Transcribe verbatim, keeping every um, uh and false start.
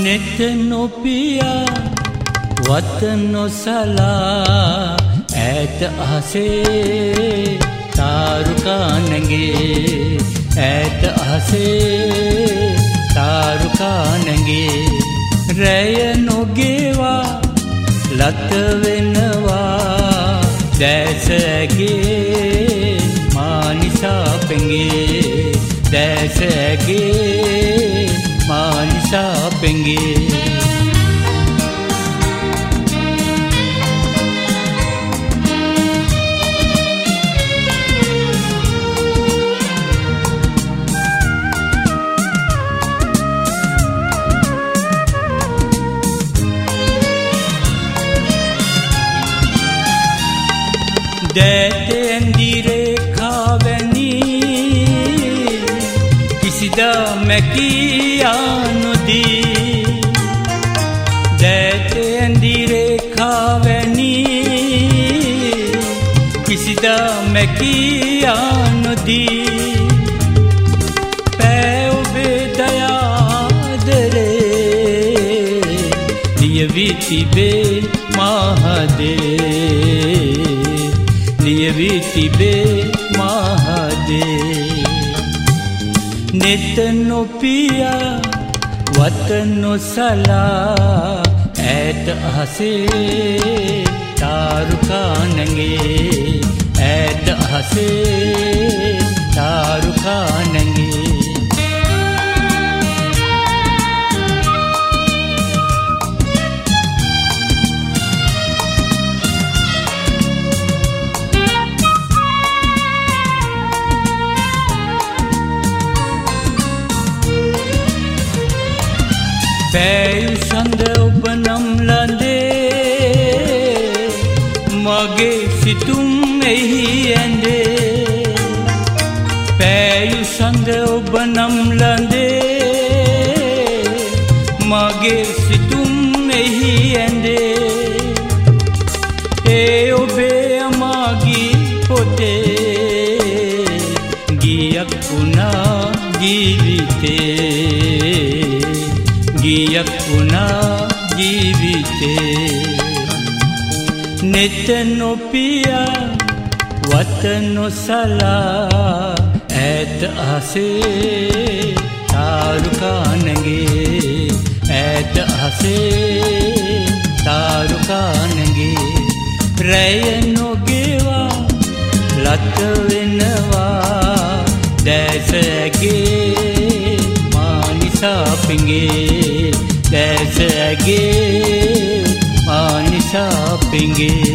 නෙත නොපියා වත නොසලා ඈත අහසේ තාරුකා නැගේ ඈත අහසේ තාරුකා නැගේ රැය නොගේවා ලත වෙනවා දැස ඇගේ මානිසා පෙඟේ දැස ඇගේ මානිසා පෙඟේ දැතෙන්දි රේඛාවැනි කිසිදා මැකියා නොදී දැතෙන්දි රේඛාවැනි කිසිදා මැකියා නොදී පෑ ඔබේ දයාදරේ ලියවි තිබේ මහදේ ලියවි තිබේ මහදේ නෙත නොපියා වත නොසලා ඈත අහසේ තාරුකා නැගේ ඈත අහසේ තාරුකා නැගේ පෑයු සඳ ඔබ නම් ලඳේ මගේ සිතුම් එහි ඇඳේ පෑයු සඳ ඔබ නම් ලඳේ මගේ සිතුම් එහි ඇඳේ ඒ ඔබේ අමාගී පොතේ ගියක් වුණා ජීවිතේ ගියක් වුණා ජීවිතේ නෙත නොපියා වත නොසලා ඈත අහසේ තාරුකා නැගේ ඈත අහසේ තාරුකා නැගේ රැය නොගේවා ලත වෙනවා දැස ඇගේ මානිසා පෙඟේ දැස ඇගේ මානිසා පෙඟේ